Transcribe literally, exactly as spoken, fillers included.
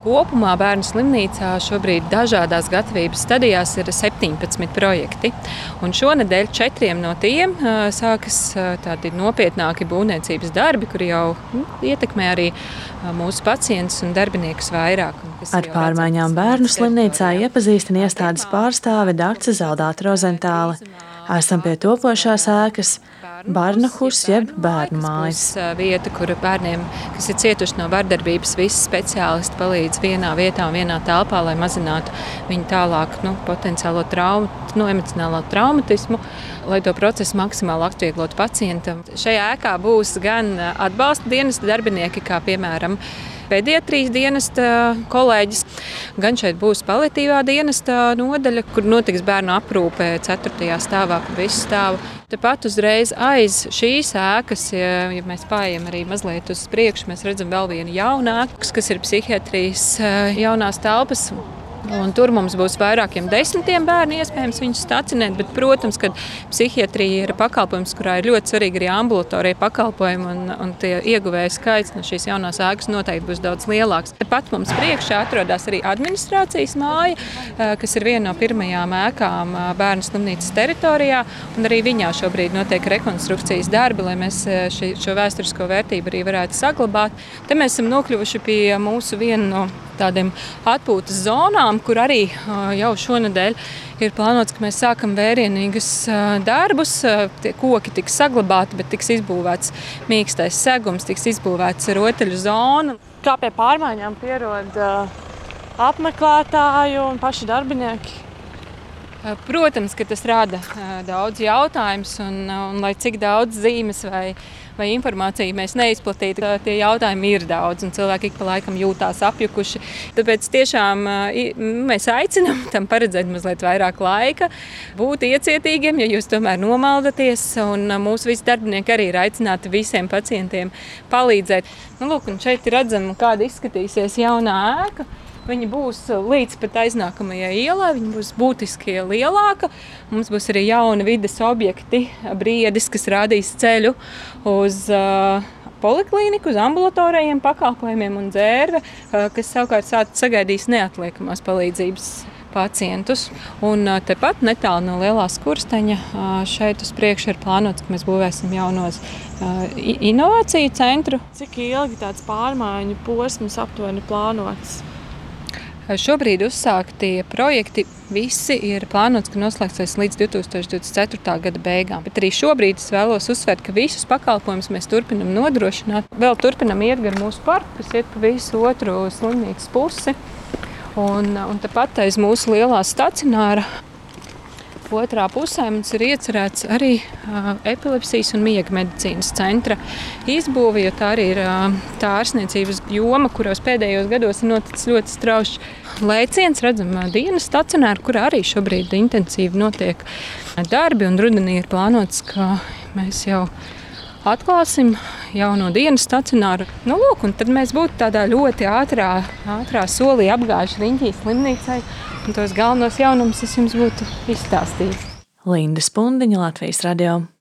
Kopumā bērnu slimnīcā šobrīd dažādās gatavības stadijās ir septiņpadsmit projekti. Un šonedēļ četriem no tiem uh, sākas uh, tādi nopietnāki būvniecības darbi, kuri jau nu, ietekmē arī uh, mūsu pacientus un darbiniekus vairāk. Ar pārmaiņām bērnu slimnīcā iepazīstina iestādes pārstāve Dace Zaldāte Rozentāle. Esam pie topošās ēkas Barnahus jeb bērnu mājas. Vieta, kur bērniem, kas ir cietuši no vardarbības, visi speciālisti palīdz vienā vietā un vienā telpā, lai mazinātu viņu tālāk nu, potenciālo traumu, no emocionālo traumatismu, lai to procesu maksimāli atvieglotu pacientam. Šajā ēkā būs gan atbalsta dienesta darbinieki, kā piemēram pediatrijas dienesta kolēģis, gan šeit būs paliatīvā dienesta nodaļa, kur notiks bērnu aprūpe ceturtajā stāvā pa visu stāvu. Tepat uzreiz aiz šīs ēkas, ja, ja mēs pārējām arī mazliet uz priekšu, mēs redzam vēl vienu jaunu ēku, kas ir psihiatrijas jaunās telpas. Un tur mums būs vairākiem desmitiem bērnu iespējams viņus stacionēt, bet, protams, ka psihiatrija ir pakalpojums, kurā ir ļoti svarīgi arī ambulatorija pakalpojumi, un, un tie ieguvēju skaits no šīs jaunās ēkas noteikti būs daudz lielāks. Tepat mums priekšā atrodas arī administrācijas māja, kas ir viena no pirmajām ēkām bērnu slimnīcas teritorijā, un arī viņā šobrīd notiek rekonstrukcijas darbi, lai mēs ši, šo vēsturisko vērtību arī varētu saglabāt. Te mēs esam nokļuvuši pie mūsu viena no tādiem atpūtas zonām, kur arī jau šonedēļ ir plānots, ka mēs sākam vērienīgus darbus. Tie koki tiks saglabāti, bet tiks izbūvēts mīkstais segums, tiks izbūvēts rotaļu zona. Kā pie pārmaiņām pierod apmeklētāju un paši darbinieki? Protams, ka tas rada daudz jautājumus, un, un lai cik daudz zīmes vai, vai informāciju mēs neizplatītu, tie jautājumi ir daudz, un cilvēki ik pa laikam jūtās apjukuši. Tāpēc tiešām mēs aicinām tam paredzēt mazliet vairāk laika, būt iecietīgiem, ja jūs tomēr nomaldaties, un mūsu visi darbinieki arī ir aicināti visiem pacientiem palīdzēt. Nu, lūk, un šeit redzam, kāda izskatīsies jaunā ēka. Viņa būs līdz pat aiznākamajai ielai, viņa būs būtiski lielāka. Mums būs arī jauni vides objekti, briedis, kas rādīs ceļu uz uh, poliklīniku, uz ambulatorajiem pakalpojumiem un dzērve, uh, kas savukārt sagaidīs neatliekamās palīdzības pacientus. Un uh, tepat netālu no lielā skursteņa uh, šeit uz priekšu ir plānots, ka mēs būvēsim jaunos uh, inovāciju centru. Cik ilgi tāds pārmaiņu posms aptuveni plānots? Šobrīd uzsāktie projekti visi ir plānots, ka noslēgsies līdz divi tūkstoši divdesmit ceturtā gada beigām. Bet arī šobrīd es vēlos uzsvērt, ka visus pakalpojumus mēs turpinam nodrošināt. Vēl turpinam iet gar mūsu parku, kas iet pa visu otru slimnīcas pusi. Un, un tepat aiz mūsu lielā stacionāra otrā pusē mums ir iecerēts arī uh, epilepsijas un miega medicīnas centra izbūve, jo tā arī ir uh, tā ārstniecības joma, kuros pēdējos gados ir noticis ļoti strauši lēciens. Redzam uh, dienas stacionāru, kurā arī šobrīd intensīvi notiek darbi, un rudenī ir plānots, ka mēs jau atklāsim jauno dienas stacionāru. Nu, lūk, un tad mēs būtu tādā ļoti ātrā, ātrā solī apgājuši riņķī slimnīcai, un tos galvenos jaunumus es jums būtu izstāstījis. Linda Spundiņa, Latvijas radio.